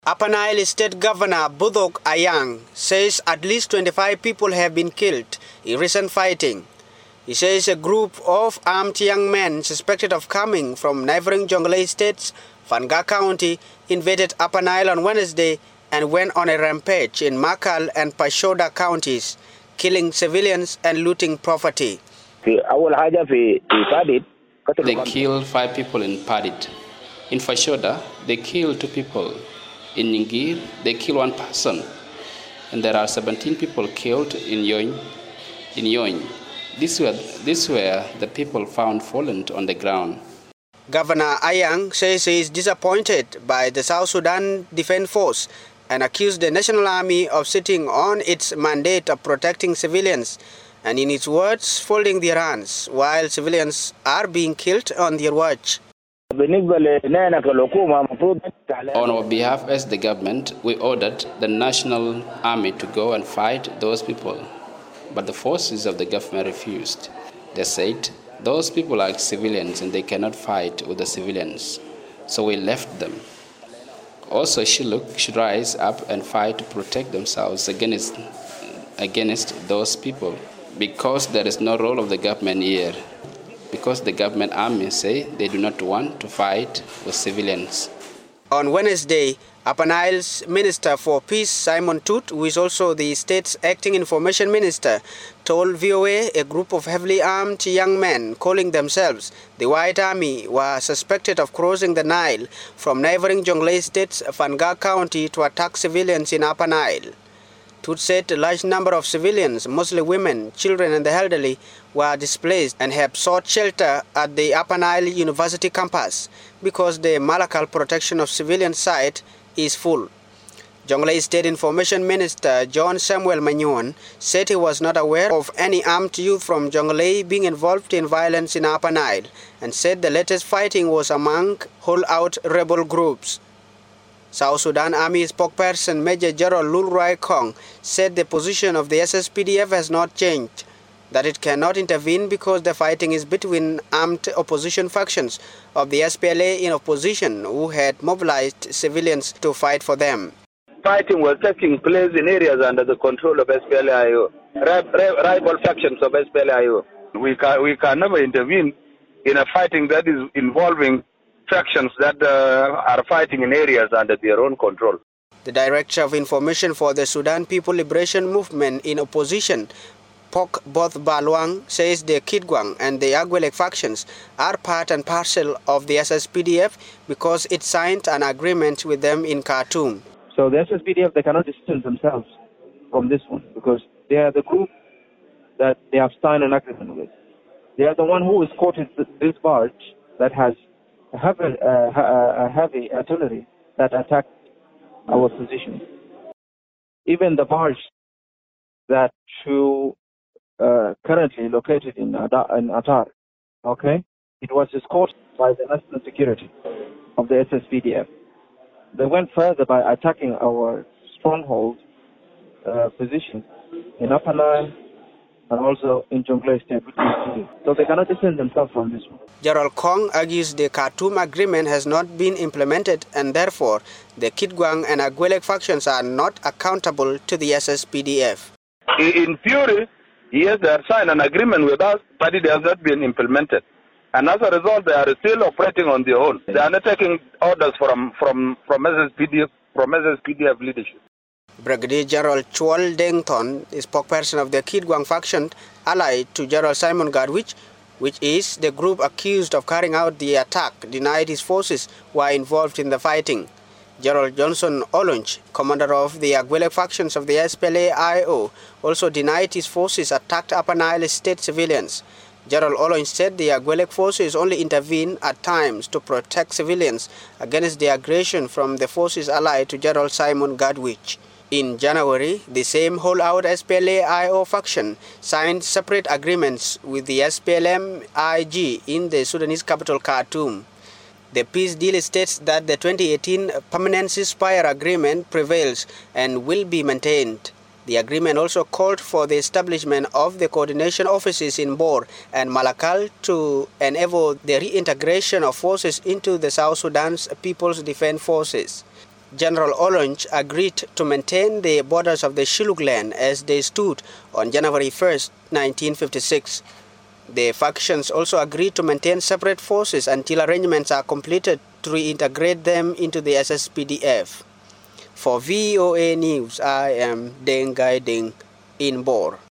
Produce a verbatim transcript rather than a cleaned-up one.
Upper Nile State Governor Budok Ayang says at least twenty-five people have been killed in recent fighting. He says a group of armed young men suspected of coming from neighboring Jonglei states, Fanga County, invaded Upper Nile on Wednesday and went on a rampage in Makal and Pashoda counties, killing civilians and looting property. They killed five people in Padit. In Fashoda, they killed two people. In Ningir, they killed one person. And there are seventeen people killed in Yoin. In Yoin. These were, these were the people found fallen on the ground. Governor Ayang says he is disappointed by the South Sudan Defense Force and accused the National Army of sitting on its mandate of protecting civilians and, in its words, folding their hands while civilians are being killed on their watch. On our behalf as the government, we ordered the National Army to go and fight those people. But the forces of the government refused. They said, those people are civilians and they cannot fight with the civilians. So we left them. Also, Shilluk should rise up and fight to protect themselves against, against those people. Because there is no role of the government here. Because the government army say they do not want to fight with civilians. On Wednesday, Upper Nile's Minister for Peace, Simon Tut, who is also the state's acting information minister, told V O A a group of heavily armed young men calling themselves the White Army were suspected of crossing the Nile from neighboring Jonglei states, Fanga County, to attack civilians in Upper Nile. Tut said a large number of civilians, mostly women, children and the elderly, were displaced and have sought shelter at the Upper Nile University campus because the Malakal protection of civilian site is full. Jonglei State Information Minister John Samuel Manyuan said he was not aware of any armed youth from Jonglei being involved in violence in Upper Nile and said the latest fighting was among hold-out rebel groups. South Sudan Army spokesperson Major General Lulroy Kong said the position of the S S P D F has not changed, that it cannot intervene because the fighting is between armed opposition factions of the S P L A in opposition who had mobilized civilians to fight for them. Fighting was taking place in areas under the control of S P L A I O, rival factions of S P L A I O. We can, we can never intervene in a fighting that is involving factions that uh, are fighting in areas under their own control. The Director of Information for the Sudan People Liberation Movement in opposition, Pok Both Balwang, says the Kidguang and the Agwelek factions are part and parcel of the S S P D F because it signed an agreement with them in Khartoum. So the S S P D F, they cannot distance themselves from this one because they are the group that they have signed an agreement with. They are the one who escorted this barge that has a heavy, uh, a heavy artillery that attacked our position. Even the barge that to uh, currently located in, Ada, in Atar, okay, it was escorted by the national security of the S S P D F. They went further by attacking our stronghold uh, position in Upper Nile and also in Jonglei State. So they cannot distance themselves from this one. Gerald Kong argues the Khartoum agreement has not been implemented and therefore the Kidguang and Agwelek factions are not accountable to the S S P D F. In theory, yes, they have signed an agreement with us, but it has not been implemented. And as a result, they are still operating on their own. They are not taking orders from, from, from, S S P D F, from S S P D F leadership. Brigadier General Chwal Dengton, the spokesperson of the Kidguang faction, allied to General Simon Gadwich, which is the group accused of carrying out the attack, denied his forces were involved in the fighting. General Johnson Olunch, commander of the Agwelek factions of the S P L A I O, also denied his forces attacked Upper Nile state civilians. General Olunch said the Agwelek forces only intervene at times to protect civilians against the aggression from the forces allied to General Simon Gadwich. In January, the same hold-out S P L A I O faction signed separate agreements with the S P L M I G in the Sudanese capital Khartoum. The peace deal states that the twenty eighteen permanent ceasefire agreement prevails and will be maintained. The agreement also called for the establishment of the coordination offices in Bor and Malakal to enable the reintegration of forces into the South Sudan's People's Defense Forces. General Olonch agreed to maintain the borders of the Shilluk land as they stood on January first, nineteen fifty-six. The factions also agreed to maintain separate forces until arrangements are completed to reintegrate them into the S S P D F. For V O A News, I am Deng Gai Deng in Bor.